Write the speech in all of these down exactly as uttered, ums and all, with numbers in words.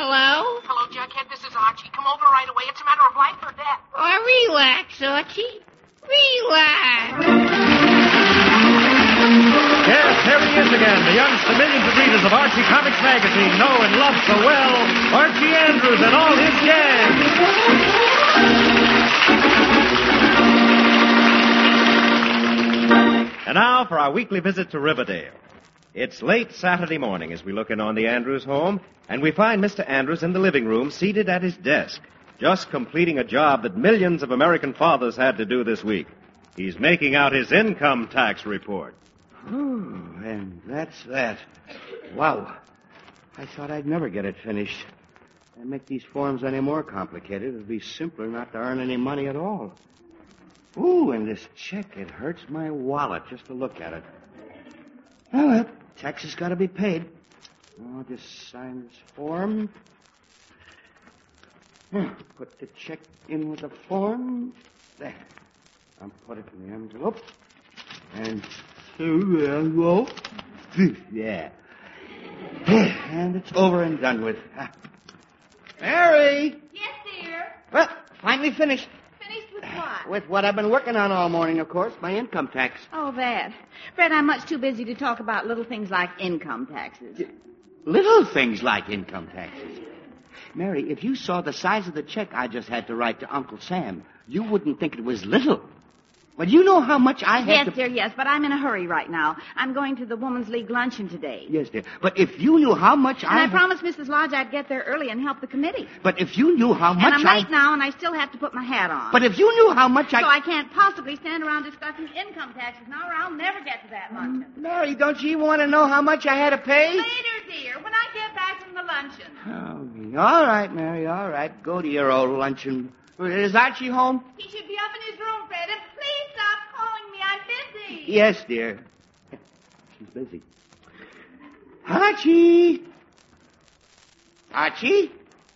Hello? Hello, Jughead. This is Archie. Come over right away. It's a matter of life or death. Oh, relax, Archie. Relax. Yes, here he is again, the youngest of millions of readers of Archie Comics magazine, know and love so well, Archie Andrews and all his gang. And now for our weekly visit to Riverdale. It's late Saturday morning as we look in on the Andrews home, and we find Mister Andrews in the living room seated at his desk, just completing a job that millions of American fathers had to do this week. He's making out his income tax report. Ooh, and that's that. Wow. I thought I'd never get it finished. And make these forms any more complicated, it'd be simpler not to earn any money at all. Ooh, and this check, it hurts my wallet just to look at it. Oh, well, tax has got to be paid. I'll just sign this form. Put the check in with the form. There. I'll put it in the envelope. And to the envelope. Yeah. And it's over and done with. Mary! Yes, dear. Well, finally finished. Finished with what? With what I've been working on all morning, of course, my income tax. Oh, that. Fred, I'm much too busy to talk about little things like income taxes. Little things like income taxes. Mary, if you saw the size of the check I just had to write to Uncle Sam, you wouldn't think it was little. Well, you know how much I had yes, to... dear, yes, but I'm in a hurry right now. I'm going to the Woman's League luncheon today. Yes, dear. But if you knew how much and I... I had... promised Missus Lodge I'd get there early and help the committee. But if you knew how much and I'm I... late now, and I still have to put my hat on. But if you knew how much I... So I can't possibly stand around discussing income taxes now, or I'll never get to that luncheon. Mary, don't you even want to know how much I had to pay? Later, dear, when I get back from the luncheon. Oh, all right, Mary, all right. Go to your old luncheon. Is Archie home? He should be up in his room, Fred, and please stop calling me. I'm busy. Yes, dear. She's busy. Archie! Archie?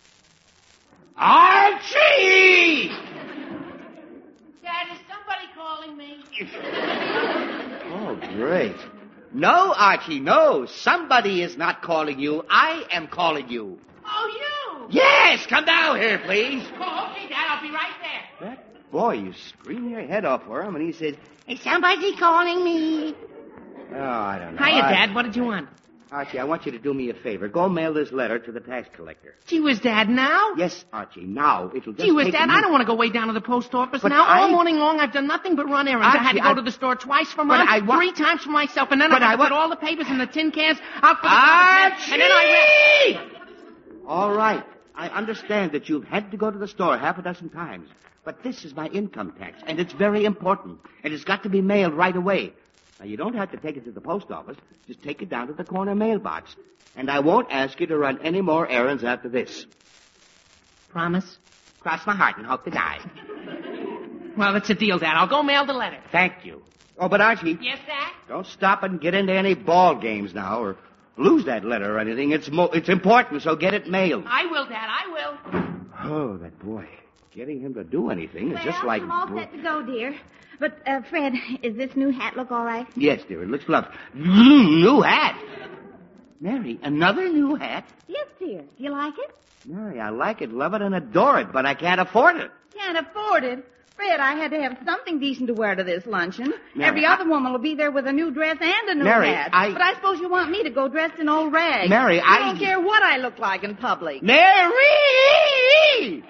Archie! Dad, is somebody calling me? Oh, great. No, Archie, no. Somebody is not calling you. I am calling you. Oh, you? Yes, come down here, please. Oh, okay, Dad, I'll be right there. That boy, you scream your head off for him, and he says, "Is somebody calling me?" Oh, I don't know. Hiya, I... Dad. What did you want? Archie, I want you to do me a favor. Go mail this letter to the tax collector. Gee whiz, Dad, now? Yes, Archie, now. It'll just Gee whiz, take Dad, me... I don't want to go way down to the post office But now. I... All morning long, I've done nothing but run errands. Archie, I had to go I... to the store twice for But Mom, I wa- three times for myself, and then But I had I to wa- put all the papers in the tin cans out for the Archie! and then I went... All right. I understand that you've had to go to the store half a dozen times. But this is my income tax, and it's very important. And it's got to be mailed right away. Now, you don't have to take it to the post office. Just take it down to the corner mailbox. And I won't ask you to run any more errands after this. Promise? Cross my heart and hope to die. Well, it's a deal, Dad. I'll go mail the letter. Thank you. Oh, but Archie... Yes, Dad? Don't stop and get into any ball games now, or lose that letter or anything. It's mo- it's important, so get it mailed. I will, Dad, I will. Oh, that boy. Getting him to do anything is Well, just like... I'm all set to go, dear. But, uh, Fred, is this new hat look all right? Yes, dear, it looks lovely. New hat? Mary, another new hat? Yes, dear. Do you like it? Mary, I like it, love it, and adore it, but I can't afford it. Can't afford it. Fred, I had to have something decent to wear to this luncheon. Mary, Every I- other woman will be there with a new dress and a new Mary, hat. I- But I suppose you want me to go dressed in old rags. Mary, I I- don't care what I look like in public. Mary!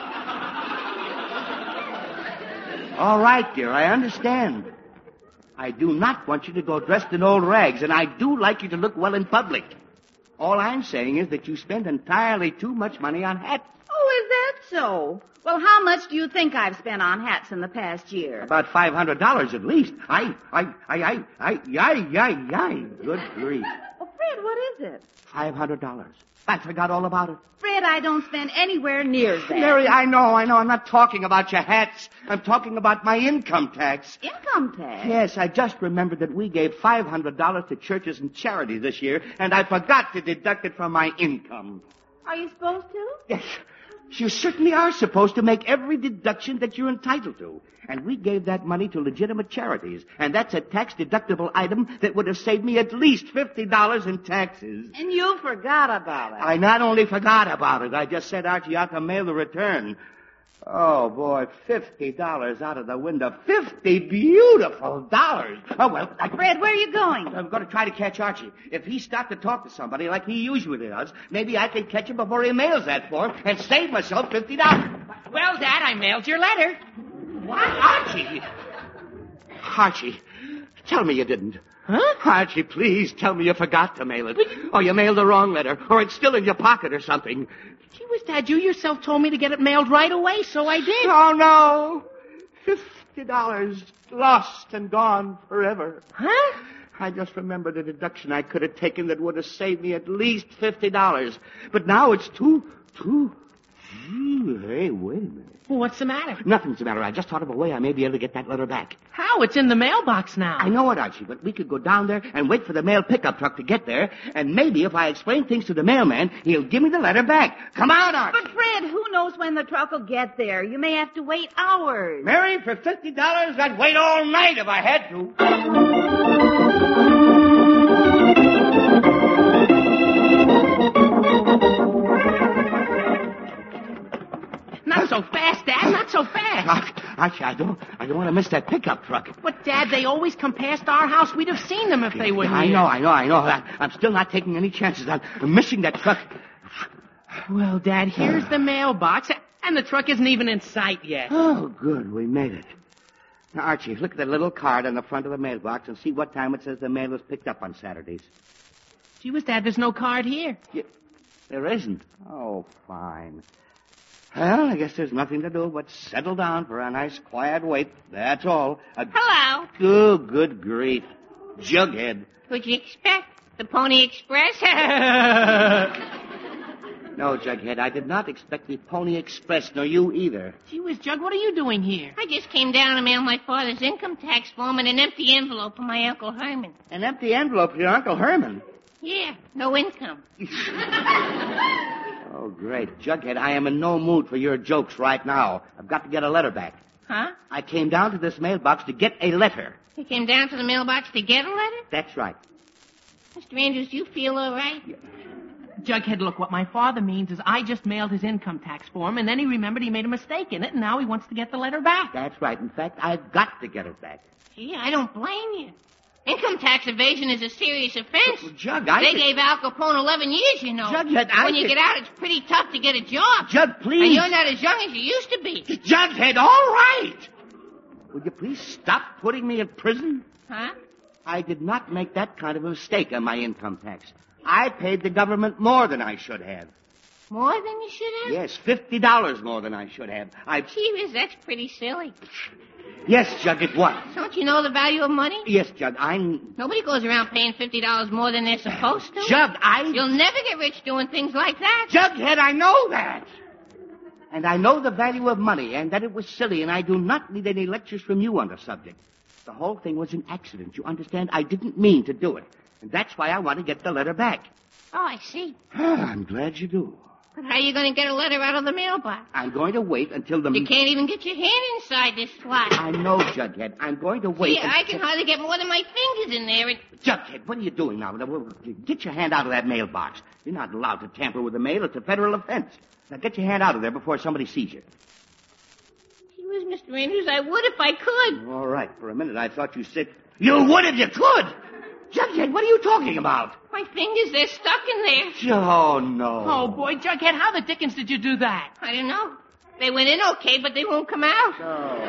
All right, dear, I understand. I do not want you to go dressed in old rags, and I do like you to look well in public. All I'm saying is that you spend entirely too much money on hats. Oh, is that so? Well, how much do you think I've spent on hats in the past year? About five hundred dollars at least. I, I, I, I, I, I, I, I. Good grief. Oh, Fred, what is it? Five hundred dollars. I forgot all about it. Fred, I don't spend anywhere near that. Mary, I know, I know. I'm not talking about your hats. I'm talking about my income tax. Income tax? Yes, I just remembered that we gave five hundred dollars to churches and charities this year, and I forgot to deduct it from my income. Are you supposed to? Yes. You certainly are supposed to make every deduction that you're entitled to. And we gave that money to legitimate charities. And that's a tax-deductible item that would have saved me at least fifty dollars in taxes. And you forgot about it. I not only forgot about it, I just sent Archie out to mail the return. Oh, boy, fifty dollars out of the window. Fifty beautiful dollars. Oh, well, I... Fred, where are you going? I'm going to try to catch Archie. If he stopped to talk to somebody like he usually does, maybe I can catch him before he mails that form and save myself fifty dollars. Well, Dad, I mailed your letter. What? Archie? Archie, tell me you didn't. Huh? Archie, please tell me you forgot to mail it. Or you mailed the wrong letter. Or it's still in your pocket or something. Gee whiz, Dad, you yourself told me to get it mailed right away, so I did. Oh, no. Fifty dollars lost and gone forever. Huh? I just remembered a deduction I could have taken that would have saved me at least fifty dollars. But now it's too, too... Hey, wait a minute. Well, what's the matter? Nothing's the matter. I just thought of a way I may be able to get that letter back. How? It's in the mailbox now. I know it, Archie, but we could go down there and wait for the mail pickup truck to get there, and maybe if I explain things to the mailman, he'll give me the letter back. Come on, Archie. But, Fred, who knows when the truck will get there? You may have to wait hours. Mary, for fifty dollars, I'd wait all night if I had to. Not so fast, Dad, not so fast. Archie, I don't, I don't want to miss that pickup truck. But, Dad, they always come past our house. We'd have seen them if they were here. I know, I know, I know. I, I'm still not taking any chances. I'm, I'm missing that truck. Well, Dad, here's the mailbox, and the truck isn't even in sight yet. Oh, good. We made it. Now, Archie, look at the little card on the front of the mailbox and see what time it says the mail is picked up on Saturdays. Gee whiz, Dad, there's no card here. Yeah, there isn't. Oh, fine. Well, I guess there's nothing to do but settle down for a nice, quiet wait. That's all. A... Hello. Oh, good grief. Jughead. What'd you expect? The Pony Express? No, Jughead, I did not expect the Pony Express, nor you either. Gee whiz, Jug, what are you doing here? I just came down to mail my father's income tax form and an empty envelope for my Uncle Herman. An empty envelope for your Uncle Herman? Yeah, no income. Oh, great. Jughead, I am in no mood for your jokes right now. I've got to get a letter back. Huh? I came down to this mailbox to get a letter. You came down to the mailbox to get a letter? That's right. Mister Andrews, do you feel all right? Jughead, look, what my father means is I just mailed his income tax form, and then he remembered he made a mistake in it, and now he wants to get the letter back. That's right. In fact, I've got to get it back. Gee, I don't blame you. Income tax evasion is a serious offense. Well, Jug, I... They gave Al Capone eleven years, you know. Jughead, I... When you get out, it's pretty tough to get a job. Jug, please. And you're not as young as you used to be. Jughead, all right. Would you please stop putting me in prison? Huh? I did not make that kind of a mistake on my income tax. I paid the government more than I should have. More than you should have? Yes, fifty dollars more than I should have. I... Gee whiz, that's pretty silly. Yes, Jug, it was. Don't you know the value of money? Yes, Jug, I'm... Nobody goes around paying fifty dollars more than they're supposed to. Jug, I... You'll never get rich doing things like that. Jughead, I know that. And I know the value of money and that it was silly, and I do not need any lectures from you on the subject. The whole thing was an accident. You understand? I didn't mean to do it. And that's why I want to get the letter back. Oh, I see. I'm glad you do. But how are you going to get a letter out of the mailbox? I'm going to wait until the... You can't even get your hand inside this slot. I know, Jughead. I'm going to wait Yeah, until... I can hardly get more than my fingers in there. It... Jughead, what are you doing now? Get your hand out of that mailbox. You're not allowed to tamper with the mail. It's a federal offense. Now get your hand out of there before somebody sees you. Gee whiz, Mister Andrews, I would if I could. All right. For a minute, I thought you said... You would if you could! Jughead, what are you talking about? My fingers, they're stuck in there. Oh, no. Oh, boy, Jughead, how the dickens did you do that? I don't know. They went in okay, but they won't come out. Oh.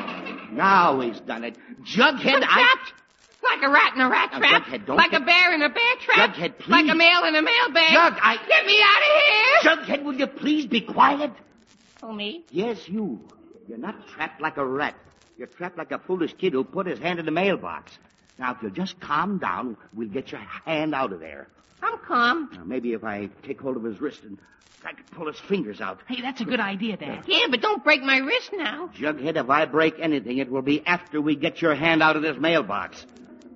Now he's done it. Jughead, I'm I... trapped. Like a rat in a rat Now, trap. Jughead, don't like get- a bear in a bear trap. Jughead, please. Like a mail in a mail bag. Jug, I... Get me out of here. Jughead, will you please be quiet? Oh, me? Yes, you. You're not trapped like a rat. You're trapped like a foolish kid who put his hand in the mailbox. Now, if you'll just calm down, we'll get your hand out of there. I'm calm. Now, maybe if I take hold of his wrist and try to pull his fingers out. Hey, that's a good idea, Dad. Yeah, but don't break my wrist now. Jughead, if I break anything, it will be after we get your hand out of this mailbox.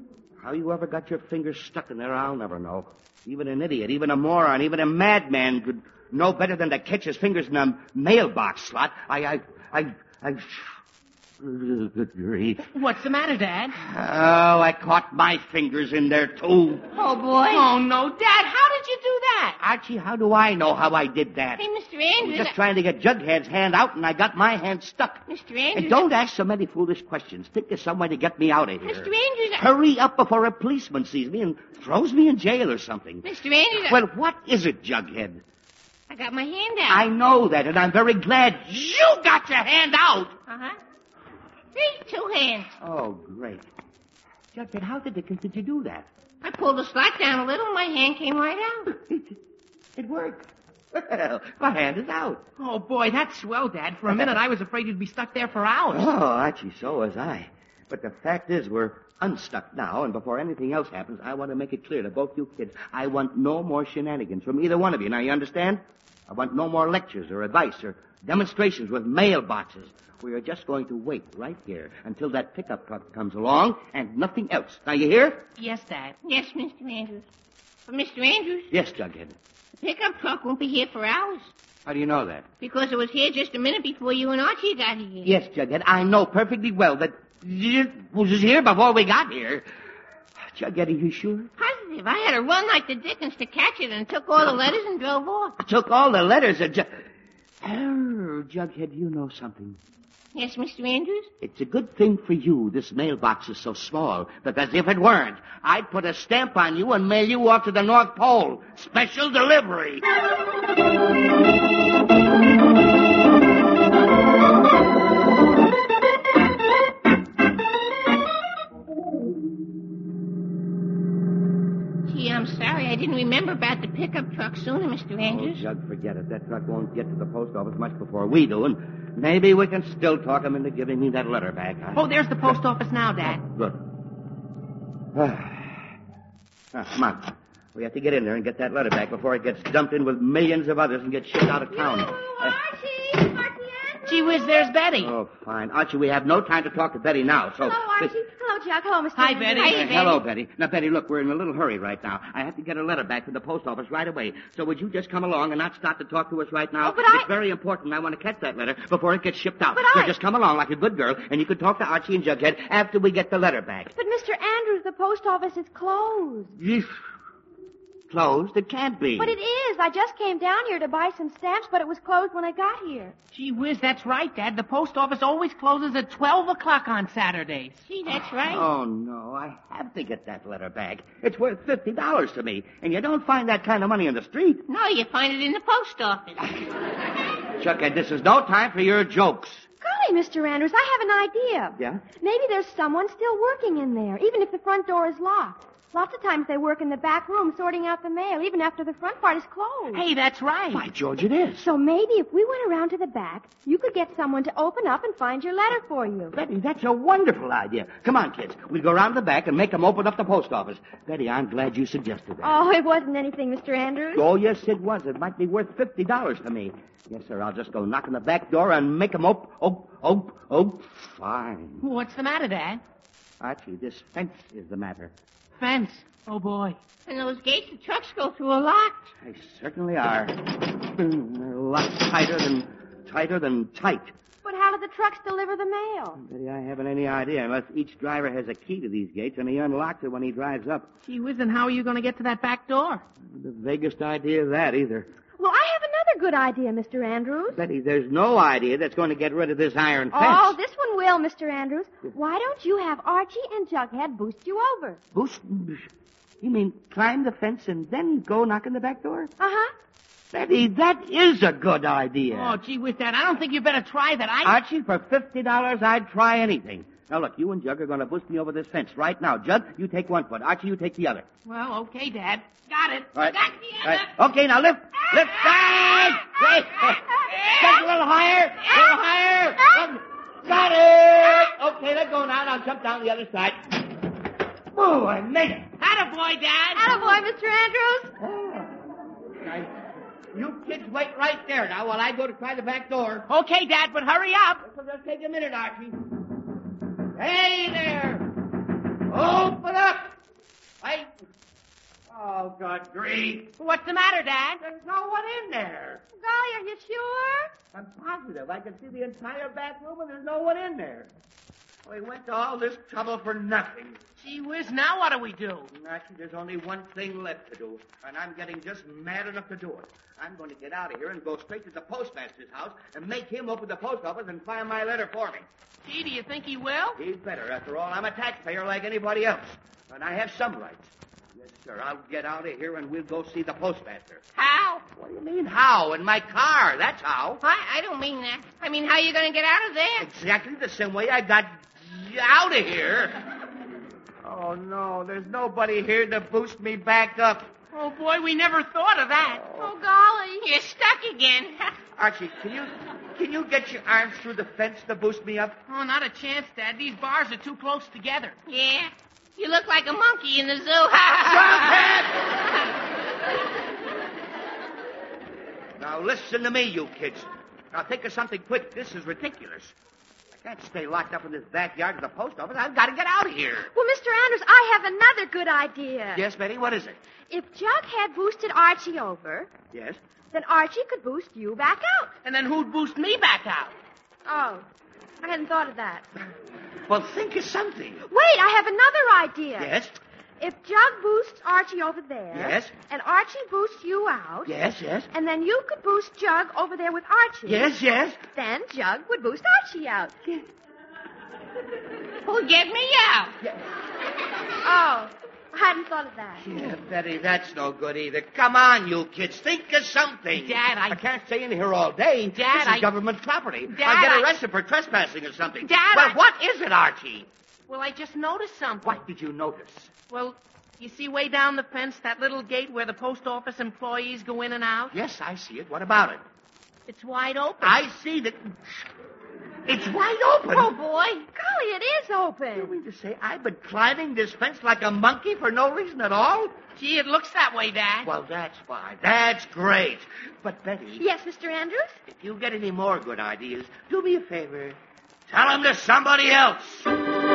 How you ever got your fingers stuck in there, I'll never know. Even an idiot, even a moron, even a madman could know better than to catch his fingers in a mailbox slot. I, I, I, I... Good grief. What's the matter, Dad? Oh, I caught my fingers in there, too. Oh, boy. Oh, no, Dad, how did you do that? Archie, how do I know how I did that? Hey, Mister I was Andrews. just trying to get Jughead's hand out, and I got my hand stuck. Mister Andrews. And don't ask so many foolish questions. Think of some way to get me out of here. Mister Andrews. I... Hurry up before a policeman sees me and throws me in jail or something. Mister Andrews. I... Well, what is it, Jughead? I got my hand out. I know that, and I'm very glad you got your hand out. Uh-huh. See, two hands. Oh, great. Jughead, how did, it, did you do that? I pulled the slot down a little, and my hand came right out. It, it worked. Well, my hand is out. Oh, boy, that's swell, Dad. For a minute, I was afraid you'd be stuck there for hours. Oh, Archie, so was I. But the fact is, we're unstuck now, and before anything else happens, I want to make it clear to both you kids, I want no more shenanigans from either one of you. Now, you understand? I want no more lectures or advice or demonstrations with mailboxes. We are just going to wait right here until that pickup truck comes along and nothing else. Now, you hear? Yes, Dad. Yes, Mister Andrews. But, Mister Andrews, Yes, Jughead. the pickup truck won't be here for hours. How do you know that? Because it was here just a minute before you and Archie got here. Yes, Jughead, I know perfectly well that it was here before we got here. Jughead, are you sure? Positive. I had to run like the dickens to catch it and took all the letters and drove off. I took all the letters of Jug... Oh, Jughead, you know something. Yes, Mister Andrews? It's a good thing for you this mailbox is so small, because if it weren't, I'd put a stamp on you and mail you off to the North Pole. Special delivery. Gee, I'm sorry. I didn't remember about the pickup truck sooner, Mister Oh, Andrews. Jug, forget it. That truck won't get to the post office much before we do, and maybe we can still talk him into giving me that letter back. I... Oh, there's the post office now, Dad. Good. Ah, come on. We have to get in there and get that letter back before it gets dumped in with millions of others and gets shipped out of town. Oh, Archie! Archie Andrews! Gee whiz, there's Betty. Oh, fine. Archie, we have no time to talk to Betty now, so... Hello, Archie. Hello, Jack. Hello, Mister Hi, Andrews. Betty. Hi, Uh, Betty. hello, Betty. Now, Betty, look, we're in a little hurry right now. I have to get a letter back to the post office right away. So would you just come along and not stop to talk to us right now? Oh, but I- It's very important. I want to catch that letter before it gets shipped out. But so I- just come along like a good girl, and you can talk to Archie and Jughead after we get the letter back. But, Mister Andrews, the post office is closed. Yeesh. Closed? It can't be. But it is. I just came down here to buy some stamps, but it was closed when I got here. Gee whiz, that's right, Dad. The post office always closes at twelve o'clock on Saturdays. Gee, that's right. Oh, no. I have to get that letter back. It's worth fifty dollars to me, and you don't find that kind of money in the street. No, you find it in the post office. Jughead, this is no time for your jokes. Golly, Mister Andrews, I have an idea. Yeah? Maybe there's someone still working in there, even if the front door is locked. Lots of times they work in the back room sorting out the mail, even after the front part is closed. Hey, that's right. By George, it is. So maybe if we went around to the back, you could get someone to open up and find your letter for you. Betty, that's a wonderful idea. Come on, kids. We'll go around the back and make them open up the post office. Betty, I'm glad you suggested that. Oh, it wasn't anything, Mister Andrews. Oh, yes, it was. It might be worth fifty dollars to me. Yes, sir. I'll just go knock on the back door and make them op, op, op, op. Fine. What's the matter, Dad? Archie, this fence is the matter. Fence. Oh, boy. And those gates the trucks go through are locked. They certainly are. They're a lot tighter than, tighter than tight. But how do the trucks deliver the mail? Betty, I haven't any idea unless each driver has a key to these gates and he unlocks it when he drives up. Gee whiz, and how are you going to get to that back door? The vaguest idea of that either. Well, I have another good idea, Mister Andrews. Betty, there's no idea that's going to get rid of this iron fence. Oh, this one will, Mister Andrews. Why don't you have Archie and Jughead boost you over? Boost? You mean climb the fence and then go knock on the back door? Uh-huh. Betty, that is a good idea. Oh, gee whiz, Dad, I don't think you better try that. I... Archie, for fifty dollars, I'd try anything. Now, look, you and Jug are going to boost me over this fence right now. Jug, you take one foot. Archie, you take the other. Well, okay, Dad. Got it. All right. Got the All right. Okay, now lift. Lift. Down. Wait. Just a little higher. A little higher. Um, Got it. Okay, let go now. Now jump down the other side. Oh, I made it. Attaboy, Dad. Attaboy, Mister Andrews. Oh. Now, you kids wait right there now while I go to try the back door. Okay, Dad, but hurry up. This'll just take a minute, Archie. Hey there. Open up. Oh, good grief. What's the matter, Dad? There's no one in there. Golly, are you sure? I'm positive. I can see the entire back room and there's no one in there. We went to all this trouble for nothing. Gee whiz, now what do we do? Actually, there's only one thing left to do, and I'm getting just mad enough to do it. I'm going to get out of here and go straight to the postmaster's house and make him open the post office and find my letter for me. Gee, do you think he will? He's better. After all, I'm a taxpayer like anybody else, and I have some rights. Yes, sir. I'll get out of here and we'll go see the postmaster. How? What do you mean, how? In my car. That's how. I, I don't mean that. I mean, how are you going to get out of there? Exactly the same way I got out of here. Oh, no. There's nobody here to boost me back up. Oh, boy, we never thought of that. Oh, golly. You're stuck again. Archie, can you can you get your arms through the fence to boost me up? Oh, not a chance, Dad. These bars are too close together. Yeah? You look like a monkey in the zoo. Now, listen to me, you kids. Now, think of something quick. This is ridiculous. I can't stay locked up in this backyard of the post office. I've got to get out of here. Well, Mister Andrews, I have another good idea. Yes, Betty, what is it? If Jughead boosted Archie over, Yes? then Archie could boost you back out. And then who'd boost me back out? Oh, I hadn't thought of that. Well, think of something. Wait, I have another idea. Yes? If Jug boosts Archie over there. Yes? And Archie boosts you out. Yes, yes. And then you could boost Jug over there with Archie. Yes, yes. Then Jug would boost Archie out. Who'll get me out? Oh, I hadn't thought of that. Yeah, Betty, that's no good either. Come on, you kids. Think of something. Dad, I- I can't stay in here all day. Dad, this is I- government property. Dad, I'll get I- arrested for trespassing or something. Dad, Well, I- what is it, Archie? Well, I just noticed something. What did you notice? Well, you see way down the fence, that little gate where the post office employees go in and out? Yes, I see it. What about it? It's wide open. I see that. It's wide open. Oh, boy. Golly, it is You open. mean to say I've been climbing this fence like a monkey for no reason at all? Gee, it looks that way, Dad. Well, that's fine. That's great. But, Betty, Yes, Mister Andrews? if you get any more good ideas, do me a favor. Tell them to somebody else.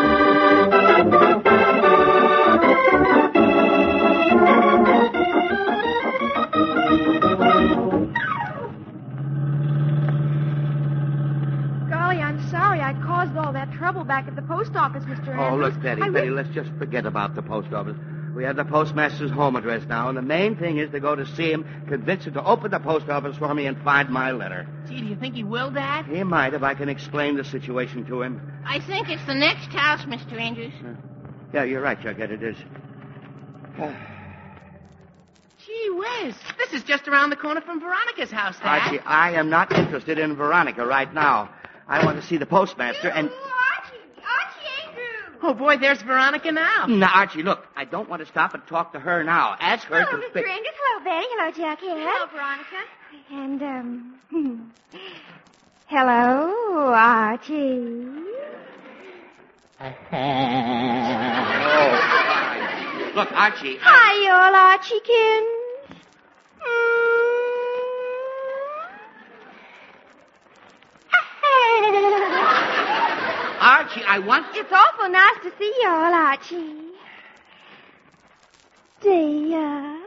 Golly, I'm sorry I caused all that trouble back at the post office, Mister Oh, Andrews. look, Betty, I Betty, re- let's just forget about the post office. We have the postmaster's home address now, and the main thing is to go to see him, convince him to open the post office for me and find my letter. Gee, do you think he will, Dad? He might if I can explain the situation to him. I think it's the next house, Mister Andrews. Yeah, you're right, Jughead, it is. Gee whiz. This is just around the corner from Veronica's house, Dad. Archie, I am not interested in Veronica right now. I want to see the postmaster and... Archie! Archie Andrews! Oh, boy, there's Veronica now. Now, Archie, look, I don't want to stop and talk to her now. Ask her Hello, to... Mister Andrews. Hello, Betty. Hello, Jughead. Hello, Veronica. And, um... hmm. Hello, Archie. Oh, fine. Look, Archie... I- Hi, all Archiekins. Archie, I want... It's awful nice to see you all, Archie. Dear.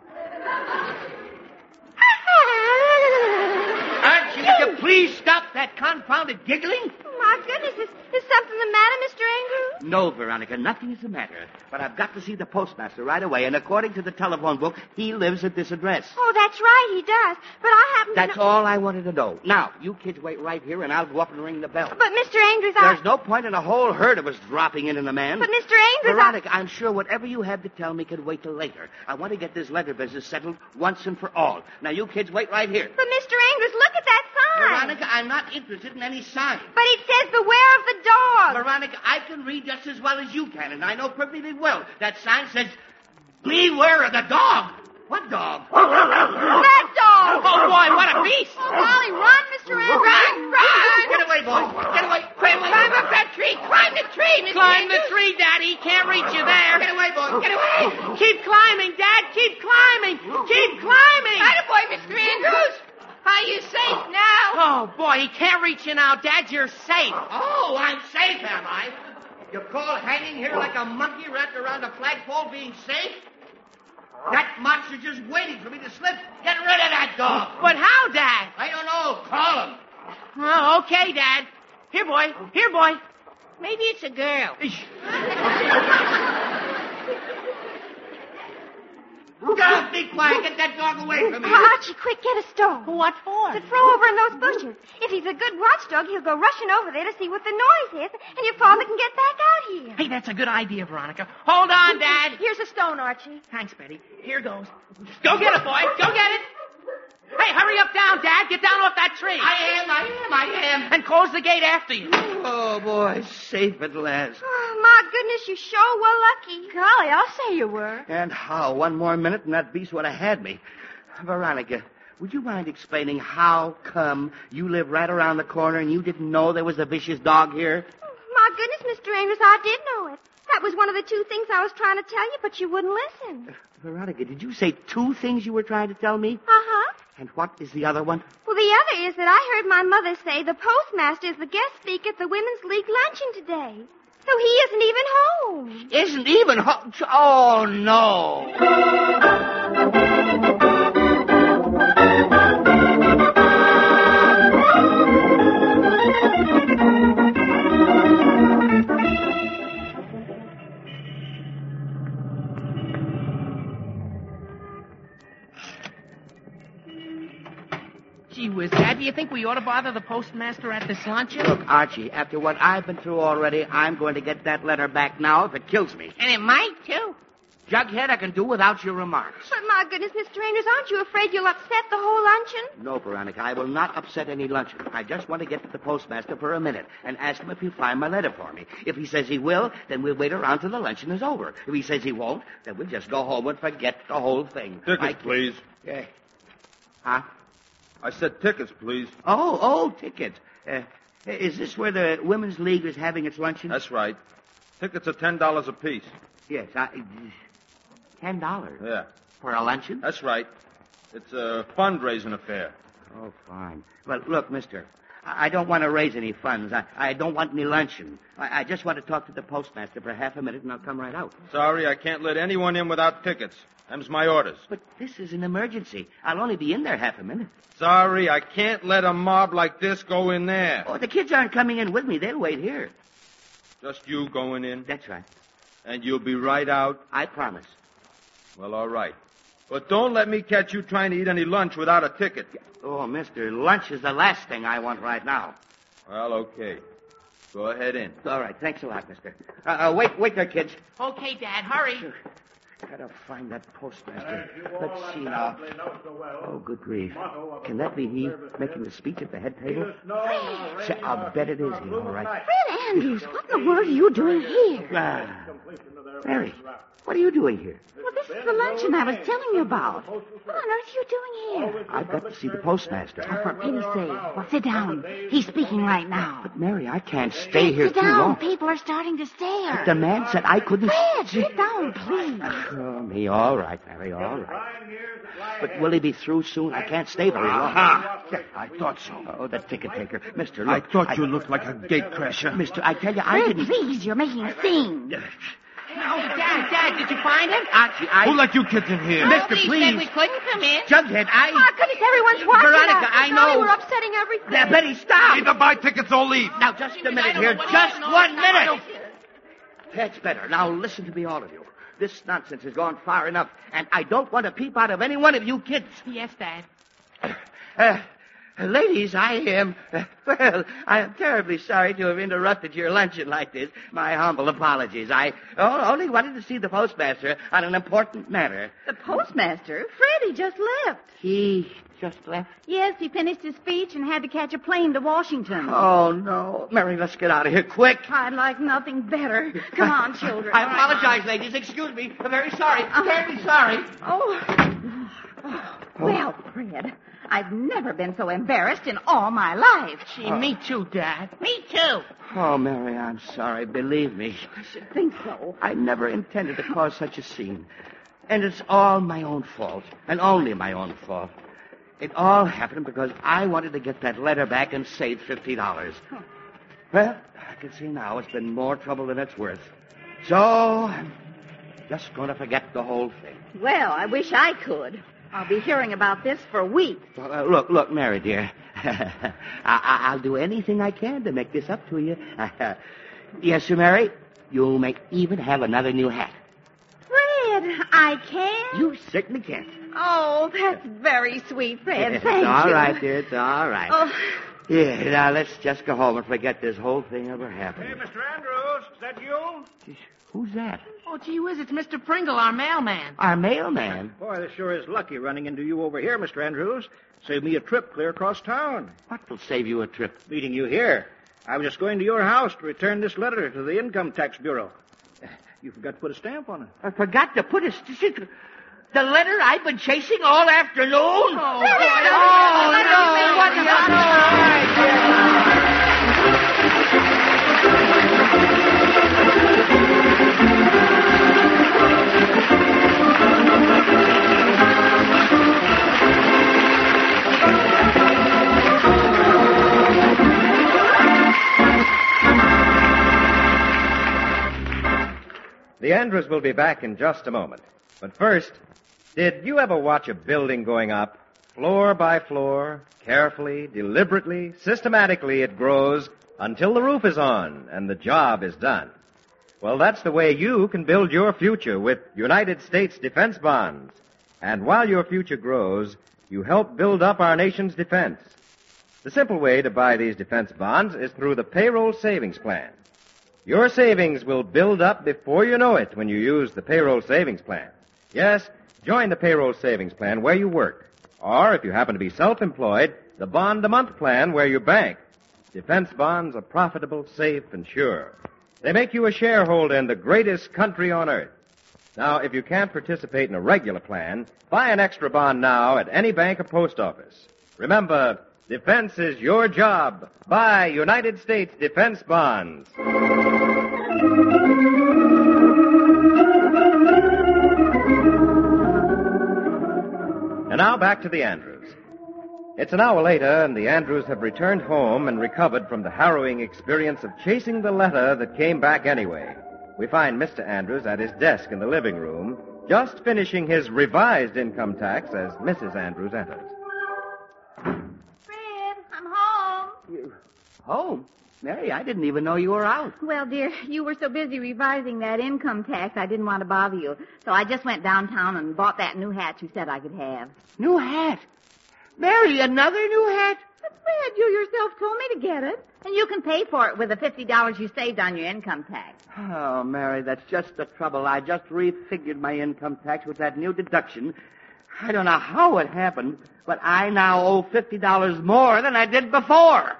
Archie, would you please stop that confounded giggling? My goodness, is, is something the matter, Mister Andrews? No, Veronica, nothing is the matter. But I've got to see the postmaster right away, and according to the telephone book, he lives at this address. Oh, that's right, he does. But I happen That's to know... all I wanted to know. Now, you kids wait right here, and I'll go up and ring the bell. But, Mister Andrews, I... There's no point in a whole herd of us dropping in in the man. But, Mister Andrews, Veronica, I'm sure whatever you have to tell me can wait till later. I want to get this letter business settled once and for all. Now, you kids wait right here. I... But, Mister Andrews, look at that sign. Veronica, I'm not interested in any sign. But it says, beware of the dog. Veronica, I can read just as well as you can, and I know perfectly well that sign says, beware of the dog. What dog? That dog. Oh, boy, what a beast. Oh, golly, run, Mister Andrews. Run, run! Get away, boys. Get away. Climb, climb up that tree! Climb the tree, Mister Climb the Andrews! tree, Daddy. Can't reach you there. Get away, boys. Get away! Keep climbing, Dad. Keep climbing. Keep climbing. Attaboy, Mister Andrews! Are you safe now? Oh, boy, he can't reach you now. Dad, you're safe. Oh, I'm safe, am I? You call hanging here like a monkey wrapped around a flagpole being safe? That monster's just waiting for me to slip. Get rid of that dog. But how, Dad? I don't know. Call him. Oh, okay, Dad. Here, boy. Here, boy. Maybe it's a girl. Don't be quiet. Get that dog away from me. Archie, quick, get a stone. What for? To throw over in those bushes. If he's a good watchdog, he'll go rushing over there to see what the noise is, and your father can get back out here. Hey, that's a good idea, Veronica. Hold on, Dad. Here's a stone, Archie. Thanks, Betty. Here goes. Go get it, boy. Go get it. Hey, hurry up down, Dad. Get down off that tree. I am, I am, I am. And close the gate after you. Oh, boy, safe at last. Oh, my goodness, you sure were lucky. Golly, I'll say you were. And how? One more minute and that beast would have had me. Veronica, would you mind explaining how come you live right around the corner and you didn't know there was a vicious dog here? My goodness, Mister Andrews, I did know it. That was one of the two things I was trying to tell you, but you wouldn't listen. Veronica, did you say two things you were trying to tell me? Uh-huh. And what is the other one? Well, the other is that I heard my mother say the postmaster is the guest speaker at the Women's League luncheon today. So he isn't even home. Isn't even home? Oh, no. Gee whiz, Dad, do you think we ought to bother the postmaster at this luncheon? Look, Archie, after what I've been through already, I'm going to get that letter back now if it kills me. And it might, too. Jughead, I can do without your remarks. But my goodness, Mister Andrews, aren't you afraid you'll upset the whole luncheon? No, Veronica, I will not upset any luncheon. I just want to get to the postmaster for a minute and ask him if he'll find my letter for me. If he says he will, then we'll wait around till the luncheon is over. If he says he won't, then we'll just go home and forget the whole thing. Tickets, I... please. Yeah. Huh? I said tickets, please. Oh, oh, tickets. Uh, is this where the Women's League is having its luncheon? That's right. Tickets are ten dollars apiece. Yes, I... Ten dollars? Yeah. For a luncheon? That's right. It's a fundraising affair. Oh, fine. Well, look, mister, I I don't want to raise any funds. I, I don't want any luncheon. I, I just want to talk to the postmaster for half a minute, and I'll come right out. Sorry, I can't let anyone in without tickets. Them's my orders. But this is an emergency. I'll only be in there half a minute. Sorry, I can't let a mob like this go in there. Oh, the kids aren't coming in with me. They'll wait here. Just you going in? That's right. And you'll be right out? I promise. Well, all right. But don't let me catch you trying to eat any lunch without a ticket. Oh, mister, lunch is the last thing I want right now. Well, okay. Go ahead in. All right. Thanks a lot, mister. Uh, uh, wait, wait there, kids. Okay, Dad, hurry. Gotta find that postmaster. Let's see now. Oh, good grief. Can that be he making the speech at the head table? Say, I'll bet it is he, all right. Fred Andrews, what in the world are you doing here? Ah, Mary, what are you doing here? Well, this is the luncheon I was telling you about. What on earth are you doing here? I've got to see the postmaster. Oh, for pity's sake. Well, sit down. He's speaking right now. But, Mary, I can't stay here Sit too down. long. People are starting to stare. But the man said I couldn't... Fred, sit down, please. Oh, me, all right, Mary, all right. But will he be through soon? I can't stay very long. Aha! I thought so. Oh, the ticket taker. Mister, I look. thought you looked like a gatecrasher. Mister, I tell you, I Fred, didn't... please, you're making a scene. No, Dad, Dad, did you find him? Archie, I... Who let you kids in here? Mister, Nobody please. said we couldn't come in. Jughead, I... My goodness, everyone's watching Veronica, us. I Golly, know. we're upsetting everything. Now, Betty, stop! Either buy tickets or leave. Now, just a minute I don't here. know what Just I don't know. one I minute. don't- That's better. Now, listen to me, all of you. This nonsense has gone far enough, and I don't want to peep out of any one of you kids. Yes, Dad. Uh, ladies, I am... Uh, well, I am terribly sorry to have interrupted your luncheon like this. My humble apologies. I oh, only wanted to see the postmaster on an important matter. The postmaster? Fred, he just left. He just left? Yes, he finished his speech and had to catch a plane to Washington. Oh, no. Mary, let's get out of here quick. I'd like nothing better. Come on, children. I apologize, ladies. Excuse me. I'm very sorry. Terribly sorry. Oh. Well, Fred, I've never been so embarrassed in all my life. Gee, me too, Dad. Me too. Oh, Mary, I'm sorry. Believe me. I should think so. I never intended to cause such a scene. And it's all my own fault, and only my own fault. It all happened because I wanted to get that letter back and save fifty dollars. Well, I can see now it's been more trouble than it's worth. So, just going to forget the whole thing. Well, I wish I could. I'll be hearing about this for weeks. Well, uh, look, look, Mary, dear. I- I- I'll do anything I can to make this up to you. Yes, sir, Mary. You may even have another new hat. Fred, I can? You certainly can. Oh, that's very sweet, Fred. It's Thank all you. right, dear. It's all right. Oh, Yeah, now let's just go home and forget this whole thing ever happened. Hey, Mister Andrews, is that you? Geez, who's that? Oh, gee whiz, it's Mister Pringle, our mailman. Our mailman. Boy, this sure is lucky running into you over here, Mister Andrews. Saved me a trip clear across town. What will save you a trip? Meeting you here. I was just going to your house to return this letter to the Income Tax Bureau. You forgot to put a stamp on it. I forgot to put a... st- The letter I've been chasing all afternoon? Oh, boy. Oh, no. What about... All right, dear. The Andrews will be back in just a moment. But first, did you ever watch a building going up? Floor by floor, carefully, deliberately, systematically it grows until the roof is on and the job is done. Well, that's the way you can build your future with United States defense bonds. And while your future grows, you help build up our nation's defense. The simple way to buy these defense bonds is through the payroll savings plan. Your savings will build up before you know it when you use the payroll savings plan. Yes, join the payroll savings plan where you work. Or, if you happen to be self-employed, the bond-a-month plan where you bank. Defense bonds are profitable, safe, and sure. They make you a shareholder in the greatest country on earth. Now, if you can't participate in a regular plan, buy an extra bond now at any bank or post office. Remember, defense is your job. Buy United States defense bonds. And now back to the Andrews. It's an hour later, and the Andrews have returned home and recovered from the harrowing experience of chasing the letter that came back anyway. We find Mister Andrews at his desk in the living room, just finishing his revised income tax as Missus Andrews enters. Fred, I'm home. You... Home? Mary, I didn't even know you were out. Well, dear, you were so busy revising that income tax, I didn't want to bother you. So I just went downtown and bought that new hat you said I could have. New hat? Mary, another new hat? But, Fred, you yourself told me to get it. And you can pay for it with the fifty dollars you saved on your income tax. Oh, Mary, that's just the trouble. I just refigured my income tax with that new deduction. I don't know how it happened, but I now owe fifty dollars more than I did before.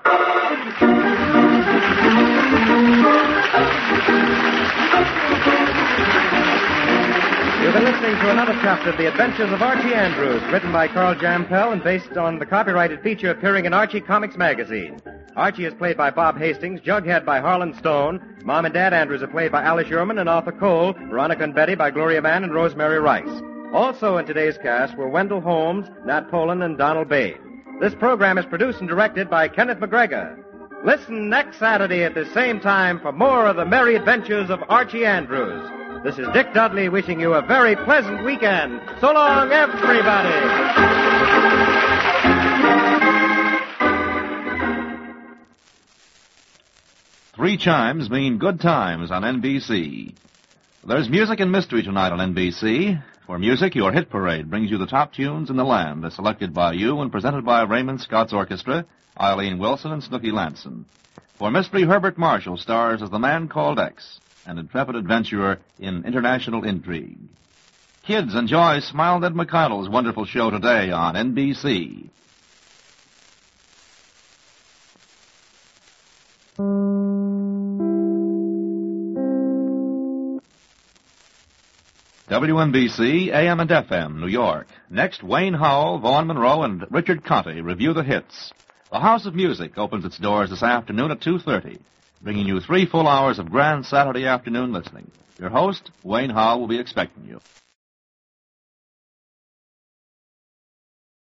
You've been listening to another chapter of The Adventures of Archie Andrews, written by Carl Jampel and based on the copyrighted feature appearing in Archie Comics magazine. Archie is played by Bob Hastings, Jughead by Harlan Stone, Mom and Dad Andrews are played by Alice Sherman and Arthur Cole, Veronica and Betty by Gloria Mann and Rosemary Rice. Also in today's cast were Wendell Holmes, Nat Poland, and Donald Babe. This program is produced and directed by Kenneth McGregor. Listen next Saturday at the same time for more of the merry adventures of Archie Andrews. This is Dick Dudley wishing you a very pleasant weekend. So long, everybody. Three chimes mean good times on N B C. There's music and mystery tonight on N B C. For music, your hit parade brings you the top tunes in the land, as selected by you and presented by Raymond Scott's Orchestra, Eileen Wilson, and Snooky Lanson. For mystery, Herbert Marshall stars as the man called X, an intrepid adventurer in international intrigue. Kids, enjoy Smile Ed McConnell's wonderful show today on N B C. W N B C, A M and F M, New York. Next, Wayne Howell, Vaughn Monroe, and Richard Conte review the hits. The House of Music opens its doors this afternoon at two thirty, bringing you three full hours of grand Saturday afternoon listening. Your host, Wayne Howell, will be expecting you.